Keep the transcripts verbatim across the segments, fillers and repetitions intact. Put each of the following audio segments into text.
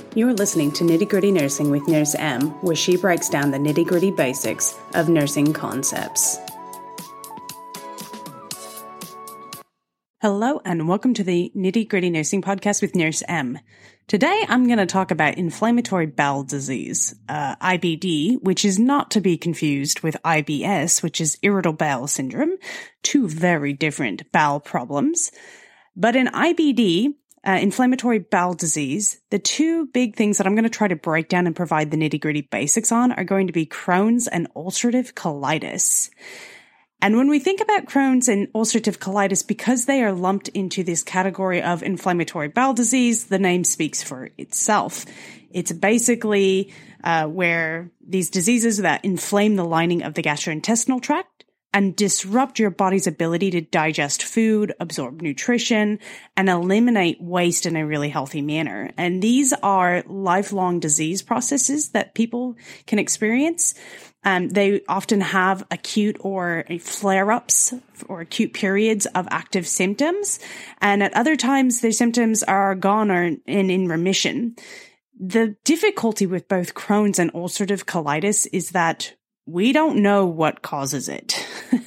You're listening to Nitty Gritty Nursing with Nurse M, where she breaks down the nitty gritty basics of nursing concepts. Hello, and welcome to the Nitty Gritty Nursing Podcast with Nurse M. Today, I'm going to talk about inflammatory bowel disease, uh, I B D, which is not to be confused with I B S, which is irritable bowel syndrome, two very different bowel problems. But in I B D, Uh, inflammatory bowel disease, the two big things that I'm going to try to break down and provide the nitty-gritty basics on are going to be Crohn's and ulcerative colitis. And when we think about Crohn's and ulcerative colitis, because they are lumped into this category of inflammatory bowel disease, the name speaks for itself. It's basically uh, where these diseases that inflame the lining of the gastrointestinal tract and disrupt your body's ability to digest food, absorb nutrition, and eliminate waste in a really healthy manner. And these are lifelong disease processes that people can experience. Um, they often have acute or flare-ups or acute periods of active symptoms. And at other times, their symptoms are gone or in, in remission. The difficulty with both Crohn's and ulcerative colitis is that we don't know what causes it.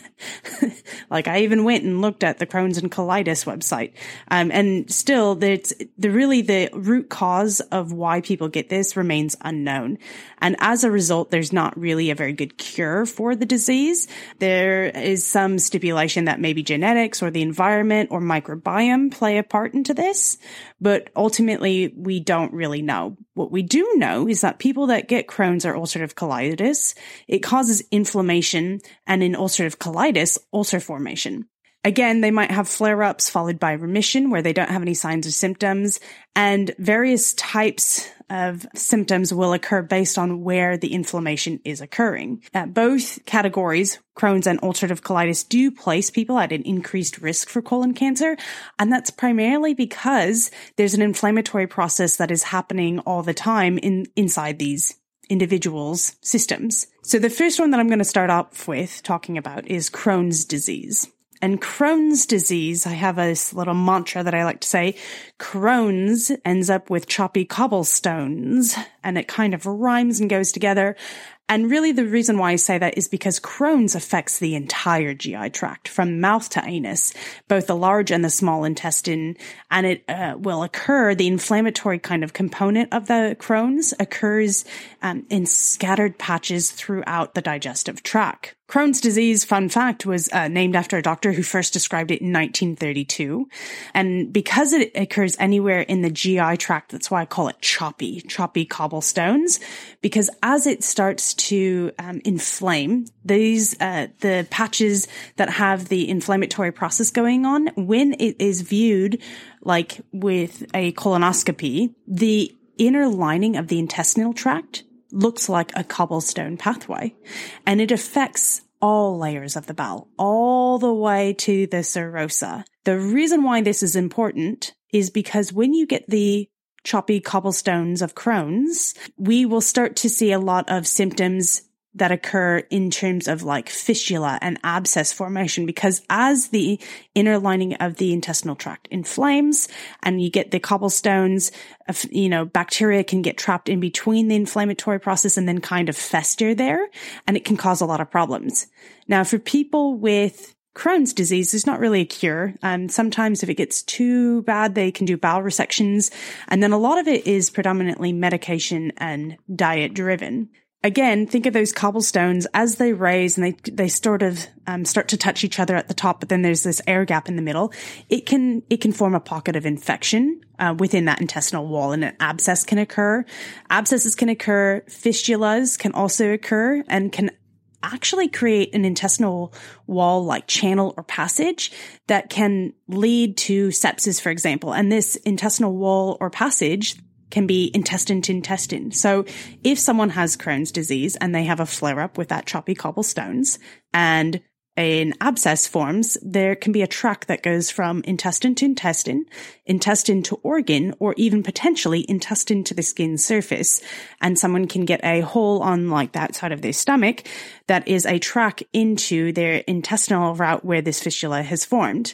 Like, I even went and looked at the Crohn's and colitis website. Um, and still, it's the really the root cause of why people get this remains unknown. And as a result, there's not really a very good cure for the disease. There is some stipulation that maybe genetics or the environment or microbiome play a part into this. But ultimately, we don't really know. What we do know is that people that get Crohn's or ulcerative colitis, it causes inflammation, and in ulcerative colitis, ulcer formation. Again, they might have flare-ups followed by remission where they don't have any signs or symptoms, and various types of symptoms will occur based on where the inflammation is occurring. Uh, both categories, Crohn's and ulcerative colitis, do place people at an increased risk for colon cancer, and that's primarily because there's an inflammatory process that is happening all the time in inside these individuals' systems. So the first one that I'm going to start off with talking about is Crohn's disease. And Crohn's disease, I have this little mantra that I like to say, Crohn's ends up with choppy cobblestones, and it kind of rhymes and goes together. And really the reason why I say that is because Crohn's affects the entire G I tract, from mouth to anus, both the large and the small intestine, and it uh, will occur, the inflammatory kind of component of the Crohn's occurs um, in scattered patches throughout the digestive tract. Crohn's disease, fun fact, was uh, named after a doctor who first described it in nineteen thirty-two. And because it occurs anywhere in the G I tract, that's why I call it choppy, choppy cobblestones, because as it starts to um, inflame, these, uh, the patches that have the inflammatory process going on, when it is viewed like with a colonoscopy, the inner lining of the intestinal tract looks like a cobblestone pathway, and it affects all layers of the bowel, all the way to the serosa. The reason why this is important is because when you get the choppy cobblestones of Crohn's, we will start to see a lot of symptoms that occur in terms of like fistula and abscess formation, because as the inner lining of the intestinal tract inflames and you get the cobblestones, you know, bacteria can get trapped in between the inflammatory process and then kind of fester there, and it can cause a lot of problems. Now, for people with Crohn's disease, there's not really a cure. Um, sometimes if it gets too bad, they can do bowel resections. And then a lot of it is predominantly medication and diet driven. Again, think of those cobblestones as they raise and they they sort of um, start to touch each other at the top, but then there's this air gap in the middle. It can it can form a pocket of infection uh, within that intestinal wall, and an abscess can occur. Abscesses can occur. Fistulas can also occur and can actually create an intestinal wall like channel or passage that can lead to sepsis, for example. And this intestinal wall or passage can be intestine to intestine. So if someone has Crohn's disease and they have a flare-up with that choppy cobblestones and an abscess forms, there can be a tract that goes from intestine to intestine, intestine to organ, or even potentially intestine to the skin surface. And someone can get a hole on like the outside of their stomach that is a track into their intestinal route where this fistula has formed.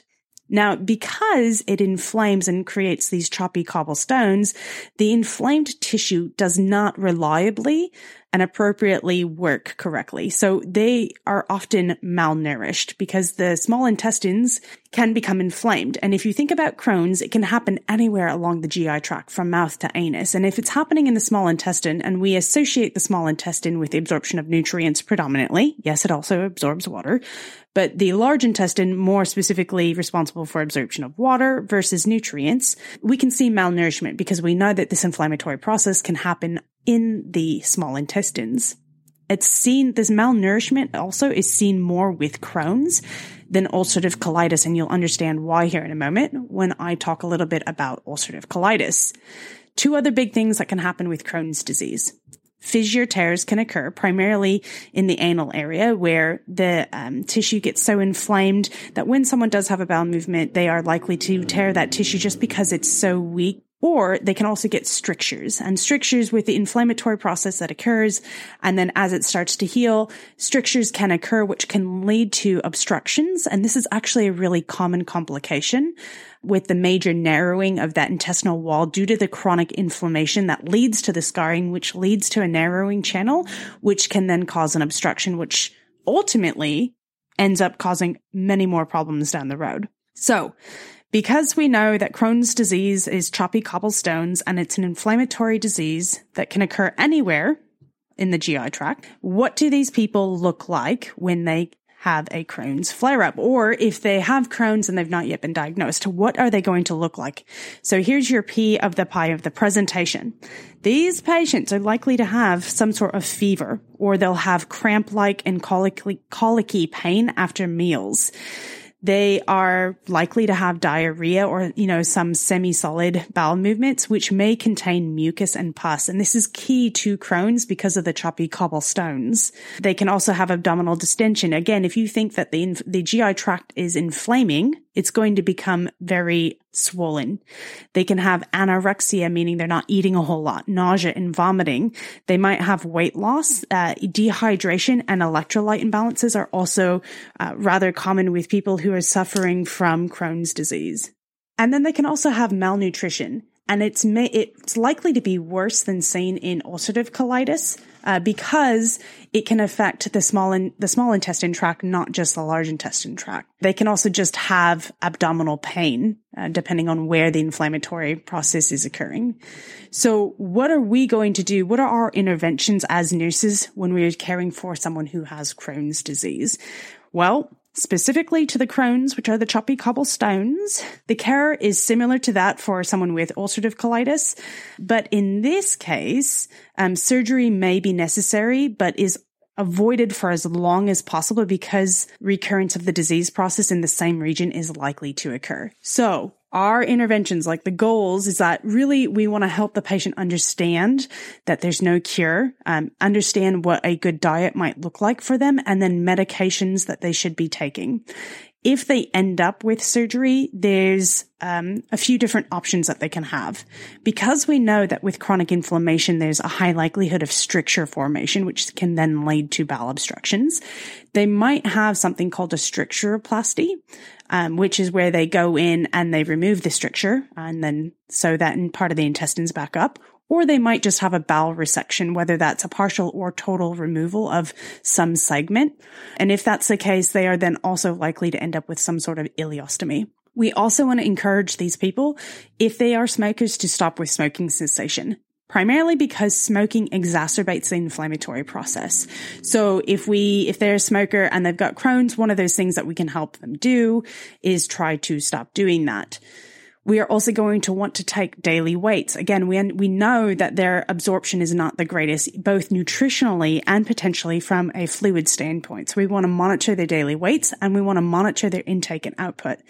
Now, because it inflames and creates these choppy cobblestones, the inflamed tissue does not reliably and appropriately work correctly. So they are often malnourished because the small intestines can become inflamed. And if you think about Crohn's, it can happen anywhere along the G I tract from mouth to anus. And if it's happening in the small intestine, and we associate the small intestine with the absorption of nutrients predominantly, yes, it also absorbs water, but the large intestine more specifically responsible for absorption of water versus nutrients, we can see malnourishment because we know that this inflammatory process can happen in the small intestines. It's seen, this malnourishment also is seen more with Crohn's than ulcerative colitis, and you'll understand why here in a moment when I talk a little bit about ulcerative colitis. Two other big things that can happen with Crohn's disease. Fissure tears can occur primarily in the anal area where the um, tissue gets so inflamed that when someone does have a bowel movement, they are likely to tear that tissue just because it's so weak. Or they can also get strictures, and strictures with the inflammatory process that occurs. And then as it starts to heal, strictures can occur, which can lead to obstructions. And this is actually a really common complication with the major narrowing of that intestinal wall due to the chronic inflammation that leads to the scarring, which leads to a narrowing channel, which can then cause an obstruction, which ultimately ends up causing many more problems down the road. So, because we know that Crohn's disease is choppy cobblestones and it's an inflammatory disease that can occur anywhere in the G I tract, what do these people look like when they have a Crohn's flare-up? Or if they have Crohn's and they've not yet been diagnosed, what are they going to look like? So here's your P of the pie of the presentation. These patients are likely to have some sort of fever, or they'll have cramp-like and colicky, colicky pain after meals. They are likely to have diarrhea or, you know, some semi-solid bowel movements, which may contain mucus and pus. And this is key to Crohn's because of the choppy cobblestones. They can also have abdominal distension. Again, if you think that the, the G I tract is inflaming, it's going to become very swollen. They can have anorexia, meaning they're not eating a whole lot, nausea and vomiting. They might have weight loss, uh, dehydration, and electrolyte imbalances are also uh, rather common with people who are suffering from Crohn's disease. And then they can also have malnutrition. And it's may, it's likely to be worse than seen in ulcerative colitis uh, because it can affect the small in, the small intestine tract, not just the large intestine tract. They can also just have abdominal pain, uh, depending on where the inflammatory process is occurring. So what are we going to do? What are our interventions as nurses when we're caring for someone who has Crohn's disease? Well, specifically to the Crohn's, which are the choppy cobblestones, the care is similar to that for someone with ulcerative colitis. But in this case, um, surgery may be necessary, but is avoided for as long as possible because recurrence of the disease process in the same region is likely to occur. So our interventions, like the goals, is that really we want to help the patient understand that there's no cure, um, understand what a good diet might look like for them, and then medications that they should be taking. If they end up with surgery, there's um, a few different options that they can have. Because we know that with chronic inflammation, there's a high likelihood of stricture formation, which can then lead to bowel obstructions. They might have something called a stricturoplasty, um, which is where they go in and they remove the stricture and then sew that in part of the intestines back up. Or they might just have a bowel resection, whether that's a partial or total removal of some segment. And if that's the case, they are then also likely to end up with some sort of ileostomy. We also want to encourage these people, if they are smokers, to stop with smoking cessation, primarily because smoking exacerbates the inflammatory process. So if we, if they're a smoker and they've got Crohn's, one of those things that we can help them do is try to stop doing that. We are also going to want to take daily weights. Again, we we know that their absorption is not the greatest, both nutritionally and potentially from a fluid standpoint. So we want to monitor their daily weights and we want to monitor their intake and output.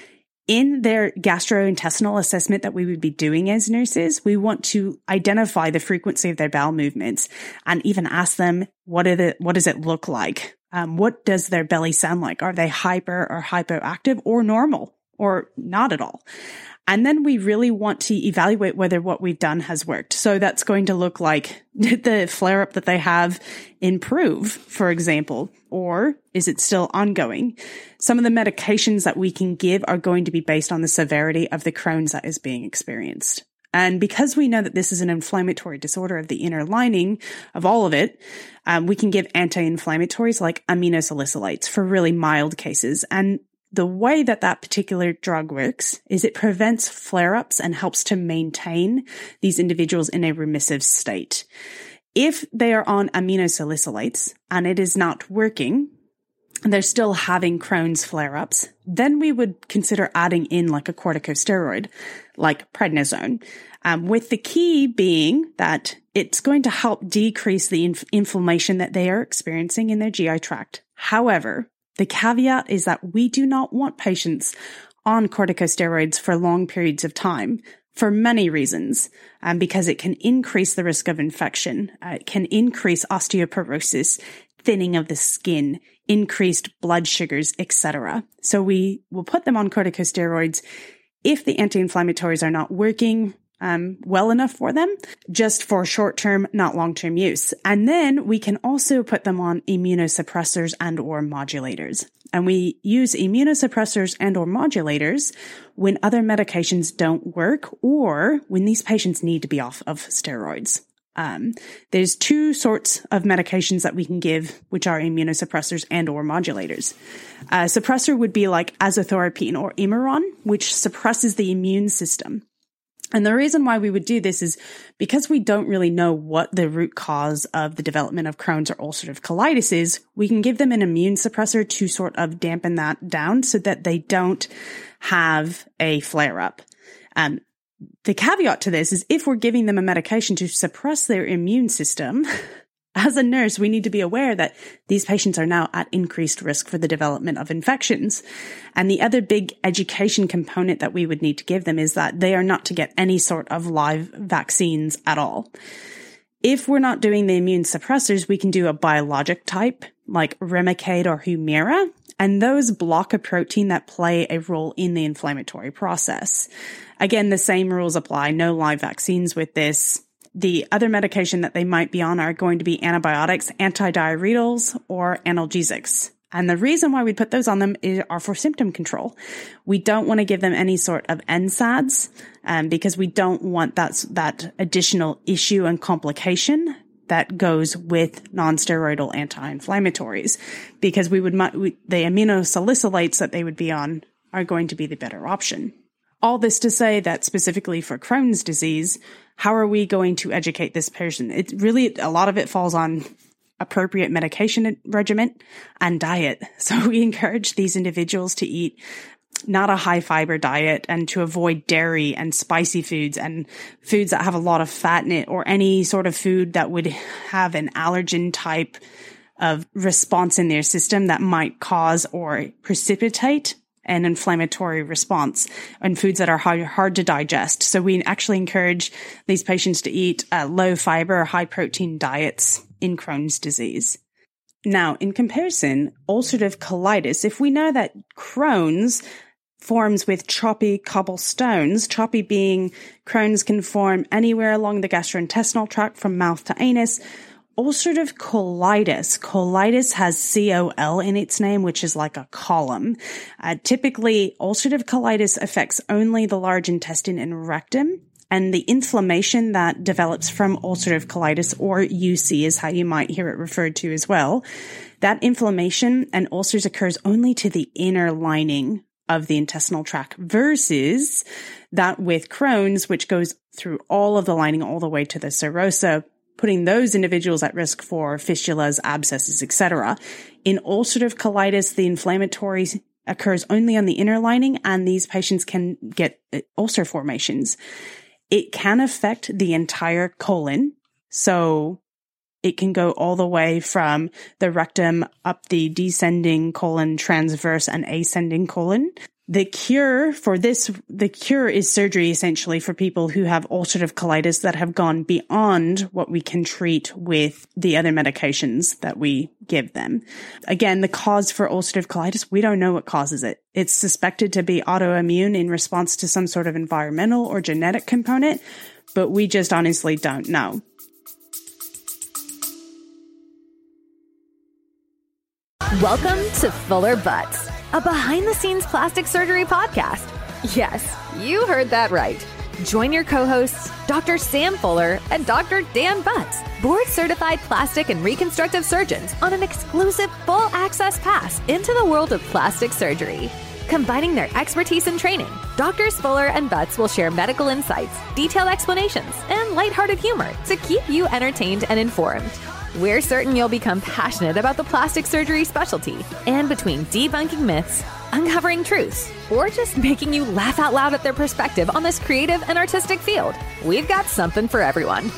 In their gastrointestinal assessment that we would be doing as nurses, we want to identify the frequency of their bowel movements and even ask them, what are the, what does it look like? Um, what does their belly sound like? Are they hyper or hypoactive or normal or not at all? And then we really want to evaluate whether what we've done has worked. So that's going to look like, did the flare-up that they have improve, for example, or is it still ongoing? Some of the medications that we can give are going to be based on the severity of the Crohn's that is being experienced. And because we know that this is an inflammatory disorder of the inner lining of all of it, um, we can give anti-inflammatories like aminosalicylates for really mild cases. And the way that that particular drug works is it prevents flare-ups and helps to maintain these individuals in a remissive state. If they are on aminosalicylates and it is not working, and they're still having Crohn's flare-ups, then we would consider adding in like a corticosteroid, like prednisone, um, with the key being that it's going to help decrease the inf- inflammation that they are experiencing in their G I tract. However, the caveat is that we do not want patients on corticosteroids for long periods of time for many reasons, um, because it can increase the risk of infection, uh, it can increase osteoporosis, thinning of the skin, increased blood sugars, et cetera. So we will put them on corticosteroids if the anti-inflammatories are not working um, well enough for them, just for short-term, not long-term use. And then we can also put them on immunosuppressors and or modulators. And we use immunosuppressors and or modulators when other medications don't work or when these patients need to be off of steroids. Um, there's two sorts of medications that we can give, which are immunosuppressors and or modulators. A suppressor would be like azathioprine or Imuron, which suppresses the immune system. And the reason why we would do this is because we don't really know what the root cause of the development of Crohn's or ulcerative colitis is, we can give them an immune suppressor to sort of dampen that down so that they don't have a flare-up. Um, the caveat to this is if we're giving them a medication to suppress their immune system, as a nurse, we need to be aware that these patients are now at increased risk for the development of infections. And the other big education component that we would need to give them is that they are not to get any sort of live vaccines at all. If we're not doing the immune suppressors, we can do a biologic type like Remicade or Humira, and those block a protein that play a role in the inflammatory process. Again, the same rules apply. No live vaccines with this. The other medication that they might be on are going to be antibiotics, antidiarrheals, or analgesics. And the reason why we put those on them is, are for symptom control. We don't want to give them any sort of N SAIDs um, because we don't want that, that additional issue and complication that goes with non-steroidal anti-inflammatories, because we would we, the aminosalicylates that they would be on are going to be the better option. All this to say that specifically for Crohn's disease, how are we going to educate this person? It really, a lot of it falls on appropriate medication regimen and diet. So we encourage these individuals to eat not a high fiber diet and to avoid dairy and spicy foods and foods that have a lot of fat in it, or any sort of food that would have an allergen type of response in their system that might cause or precipitate an inflammatory response, and foods that are hard, hard to digest. So we actually encourage these patients to eat uh, low fiber, high protein diets in Crohn's disease. Now, in comparison, ulcerative colitis, if we know that Crohn's forms with choppy cobblestones, choppy being Crohn's can form anywhere along the gastrointestinal tract from mouth to anus. Ulcerative colitis, colitis has C O L in its name, which is like a column. Uh, typically, ulcerative colitis affects only the large intestine and rectum, and the inflammation that develops from ulcerative colitis, or U C is how you might hear it referred to as well. That inflammation and ulcers occurs only to the inner lining of the intestinal tract versus that with Crohn's, which goes through all of the lining all the way to the serosa, putting those individuals at risk for fistulas, abscesses, et cetera. In ulcerative colitis, the inflammatory occurs only on the inner lining, and these patients can get ulcer formations. It can affect the entire colon, so it can go all the way from the rectum up the descending colon, transverse, and ascending colon. The cure for this, the cure is surgery essentially for people who have ulcerative colitis that have gone beyond what we can treat with the other medications that we give them. Again, the cause for ulcerative colitis, we don't know what causes it. It's suspected to be autoimmune in response to some sort of environmental or genetic component, but we just honestly don't know. Welcome to Fuller Butts, a behind-the-scenes plastic surgery podcast. Yes, you heard that right. Join your co-hosts, Doctor Sam Fuller and Doctor Dan Butts, board-certified plastic and reconstructive surgeons, on an exclusive full-access pass into the world of plastic surgery. Combining their expertise and training, Doctors Fuller and Butts will share medical insights, detailed explanations, and lighthearted humor to keep you entertained and informed. We're certain you'll become passionate about the plastic surgery specialty, and between debunking myths, uncovering truths, or just making you laugh out loud at their perspective on this creative and artistic field, we've got something for everyone.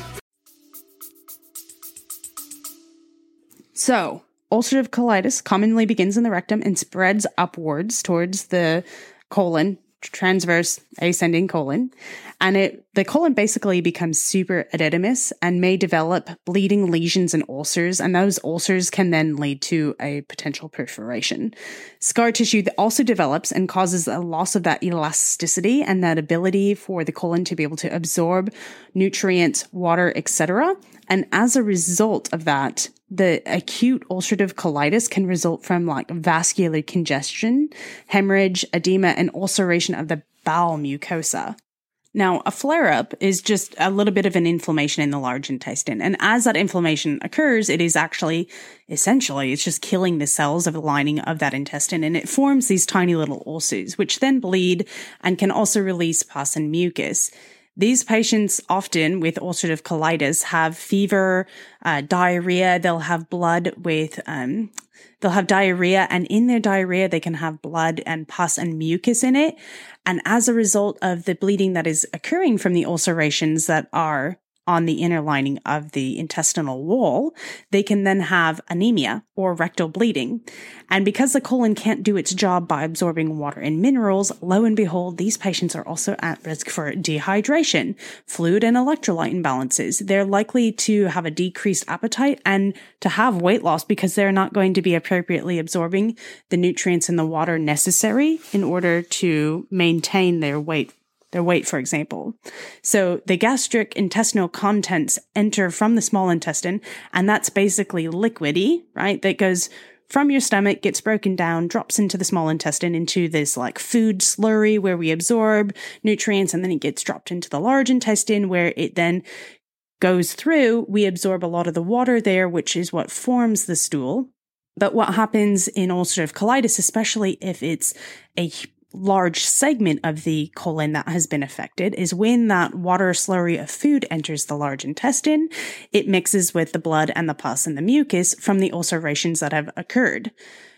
So, ulcerative colitis commonly begins in the rectum and spreads upwards towards the colon, transverse ascending colon, and it the colon basically becomes super edematous and may develop bleeding lesions and ulcers, and those ulcers can then lead to a potential perforation. Scar tissue also develops and causes a loss of that elasticity and that ability for the colon to be able to absorb nutrients, water, et cetera. And as a result of that, the acute ulcerative colitis can result from like vascular congestion, hemorrhage, edema, and ulceration of the bowel mucosa. Now, a flare-up is just a little bit of an inflammation in the large intestine. And as that inflammation occurs, it is actually, essentially, it's just killing the cells of the lining of that intestine. And it forms these tiny little ulcers, which then bleed and can also release pus and mucus. These patients often with ulcerative colitis have fever, uh, diarrhea. They'll have blood with, um, they'll have diarrhea, and in their diarrhea, they can have blood and pus and mucus in it. And as a result of the bleeding that is occurring from the ulcerations that are on the inner lining of the intestinal wall, they can then have anemia or rectal bleeding. And because the colon can't do its job by absorbing water and minerals, lo and behold, these patients are also at risk for dehydration, fluid and electrolyte imbalances. They're likely to have a decreased appetite and to have weight loss because they're not going to be appropriately absorbing the nutrients in the water necessary in order to maintain their weight their weight, for example. So the gastric intestinal contents enter from the small intestine, and that's basically liquidy, right? That goes from your stomach, gets broken down, drops into the small intestine, into this like food slurry where we absorb nutrients, and then it gets dropped into the large intestine where it then goes through. We absorb a lot of the water there, which is what forms the stool. But what happens in ulcerative colitis, especially if it's a large segment of the colon that has been affected, is when that water slurry of food enters the large intestine, it mixes with the blood and the pus and the mucus from the ulcerations that have occurred.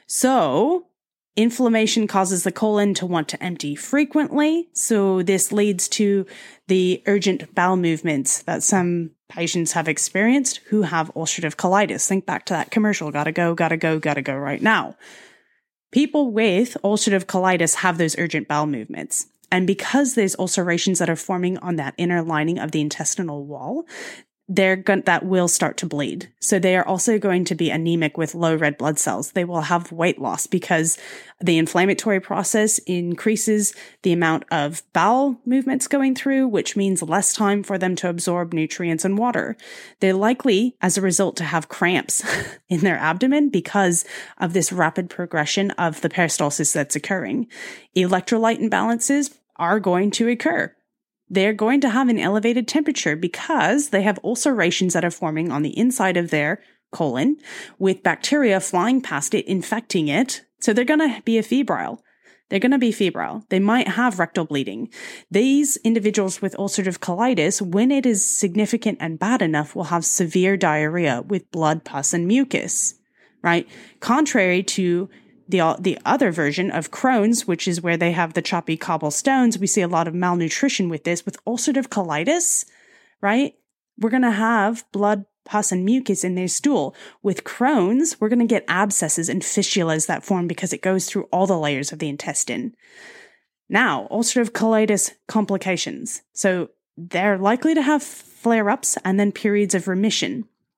So inflammation causes the colon to want to empty frequently. So this leads to the urgent bowel movements that some patients have experienced who have ulcerative colitis. Think back to that commercial, gotta go, gotta go, gotta go right now. People with ulcerative colitis have those urgent bowel movements. And because there's ulcerations that are forming on that inner lining of the intestinal wall, they're going that will start to bleed. So they are also going to be anemic with low red blood cells. They will have weight loss because the inflammatory process increases the amount of bowel movements going through, which means less time for them to absorb nutrients and water. They're likely, as a result, to have cramps in their abdomen because of this rapid progression of the peristalsis that's occurring. Electrolyte imbalances are going to occur. They're going to have an elevated temperature because they have ulcerations that are forming on the inside of their colon with bacteria flying past it, infecting it. So they're going to be a febrile. They're going to be febrile. They might have rectal bleeding. These individuals with ulcerative colitis, when it is significant and bad enough, will have severe diarrhea with blood, pus, and mucus, right? Contrary to The, the other version of Crohn's, which is where they have the choppy cobblestones, we see a lot of malnutrition with this. With ulcerative colitis, right, we're going to have blood, pus, and mucus in their stool. With Crohn's, we're going to get abscesses and fistulas that form because it goes through all the layers of the intestine. Now, ulcerative colitis complications. So they're likely to have flare-ups and then periods of remission.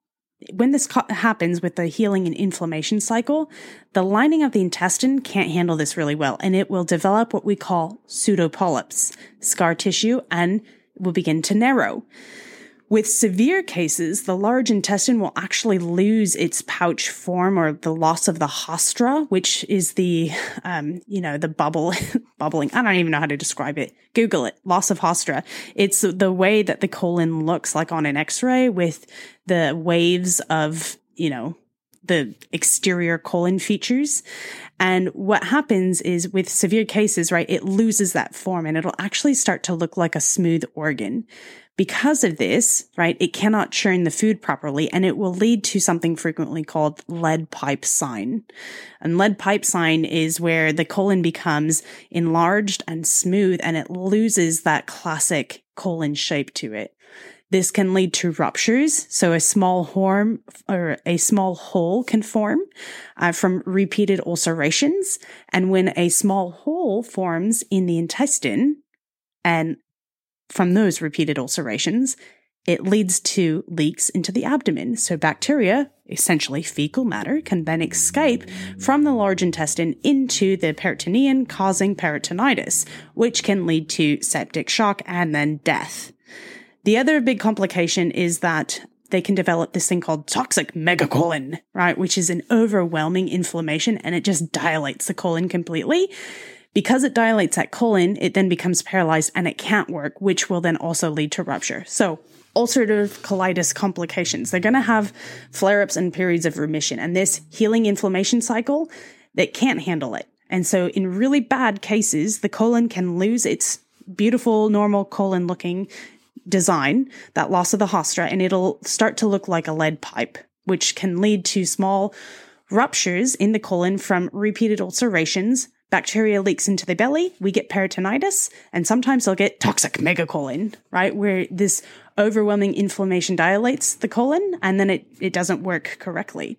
when this co- happens with the healing and inflammation cycle, the lining of the intestine can't handle this really well, and it will develop what we call pseudopolyps, scar tissue, and will begin to narrow. With severe cases, the large intestine will actually lose its pouch form, or the loss of the hostra, which is the, um, you know, the bubble, bubbling. I don't even know how to describe it. Google it. Loss of hostra. It's the way that the colon looks like on an X-ray, with the waves of, you know, the exterior colon features. And what happens is, with severe cases, right, it loses that form and it'll actually start to look like a smooth organ. Because of this, right, it cannot churn the food properly, and it will lead to something frequently called lead pipe sign. And lead pipe sign is where the colon becomes enlarged and smooth, and it loses that classic colon shape to it. This can lead to ruptures, so a small horn or a small hole can form uh, from repeated ulcerations. And when a small hole forms in the intestine, and from those repeated ulcerations, it leads to leaks into the abdomen. So bacteria, essentially fecal matter, can then escape from the large intestine into the peritoneum, causing peritonitis, which can lead to septic shock and then death. The other big complication is that they can develop this thing called toxic megacolon, right, which is an overwhelming inflammation, and it just dilates the colon completely. Because it dilates that colon, it then becomes paralyzed and it can't work, which will then also lead to rupture. So ulcerative colitis complications, they're going to have flare-ups and periods of remission. And this healing inflammation cycle, they can't handle it. And so in really bad cases, the colon can lose its beautiful, normal colon-looking design, that loss of the hostra, and it'll start to look like a lead pipe, which can lead to small ruptures in the colon from repeated ulcerations. Bacteria leaks into the belly, we get peritonitis, and sometimes they'll get toxic megacolon, right? Where this overwhelming inflammation dilates the colon and then it, it doesn't work correctly.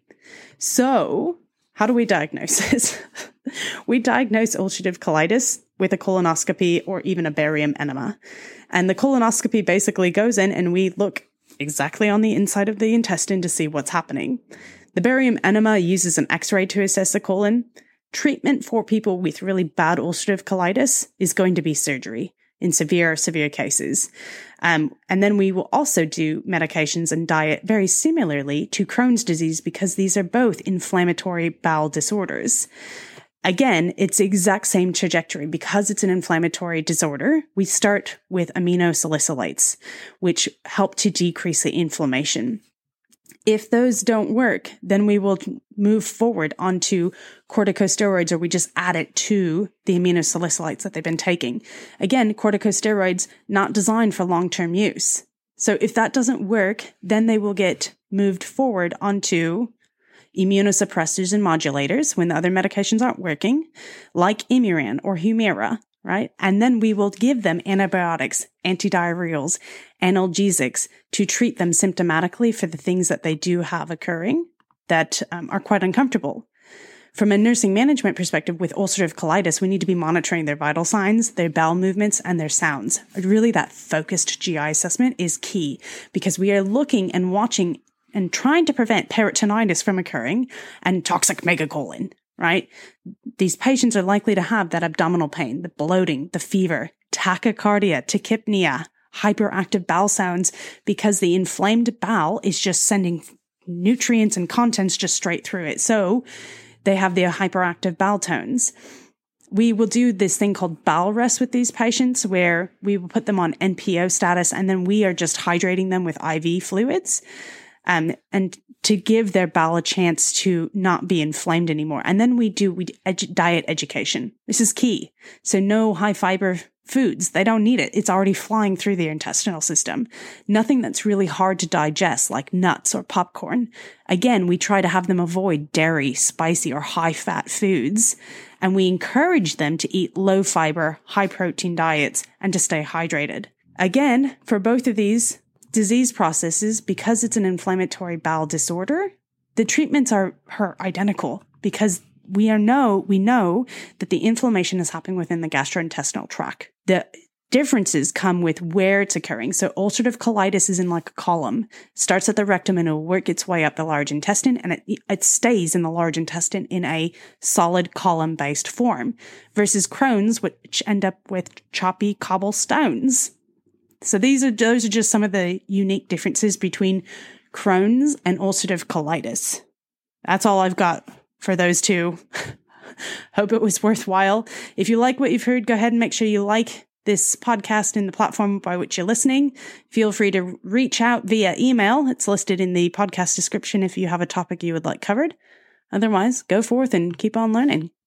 So how do we diagnose this? We diagnose ulcerative colitis with a colonoscopy or even a barium enema. And the colonoscopy basically goes in and we look exactly on the inside of the intestine to see what's happening. The barium enema uses an X-ray to assess the colon. Treatment for people with really bad ulcerative colitis is going to be surgery in severe, severe cases. Um, and then we will also do medications and diet very similarly to Crohn's disease, because these are both inflammatory bowel disorders. Again, it's the exact same trajectory. Because it's an inflammatory disorder, we start with aminosalicylates, which help to decrease the inflammation. If those don't work, then we will move forward onto corticosteroids, or we just add it to the aminosalicylates that they've been taking. Again, corticosteroids not designed for long-term use. So if that doesn't work, then they will get moved forward onto immunosuppressors and modulators when the other medications aren't working, like Imuran or Humira, right? And then we will give them antibiotics, antidiarrheals, analgesics to treat them symptomatically for the things that they do have occurring that um, are quite uncomfortable. From a nursing management perspective, with ulcerative colitis, we need to be monitoring their vital signs, their bowel movements, and their sounds. Really, that focused G I assessment is key, because we are looking and watching and trying to prevent peritonitis from occurring and toxic megacolon, right? These patients are likely to have that abdominal pain, the bloating, the fever, tachycardia, tachypnea, hyperactive bowel sounds, because the inflamed bowel is just sending nutrients and contents just straight through it. So they have the hyperactive bowel tones. We will do this thing called bowel rest with these patients, where we will put them on N P O status, and then we are just hydrating them with I V fluids, um, and to give their bowel a chance to not be inflamed anymore. And then we do we edu- diet education. This is key. So no high fiber foods. They don't need it. It's already flying through their intestinal system. Nothing that's really hard to digest, like nuts or popcorn. Again, we try to have them avoid dairy, spicy, or high-fat foods, and we encourage them to eat low-fiber, high-protein diets and to stay hydrated. Again, for both of these disease processes, because it's an inflammatory bowel disorder, the treatments are, are identical, because we are know we know that the inflammation is happening within the gastrointestinal tract. The differences come with where it's occurring. So ulcerative colitis is in like a column, starts at the rectum and will work its way up the large intestine, and it, it stays in the large intestine in a solid column-based form, versus Crohn's, which end up with choppy cobblestones. So these are those are just some of the unique differences between Crohn's and ulcerative colitis. That's all I've got for those two. Hope it was worthwhile. If you like what you've heard, go ahead and make sure you like this podcast in the platform by which you're listening. Feel free to reach out via email. It's listed in the podcast description if you have a topic you would like covered. Otherwise, go forth and keep on learning.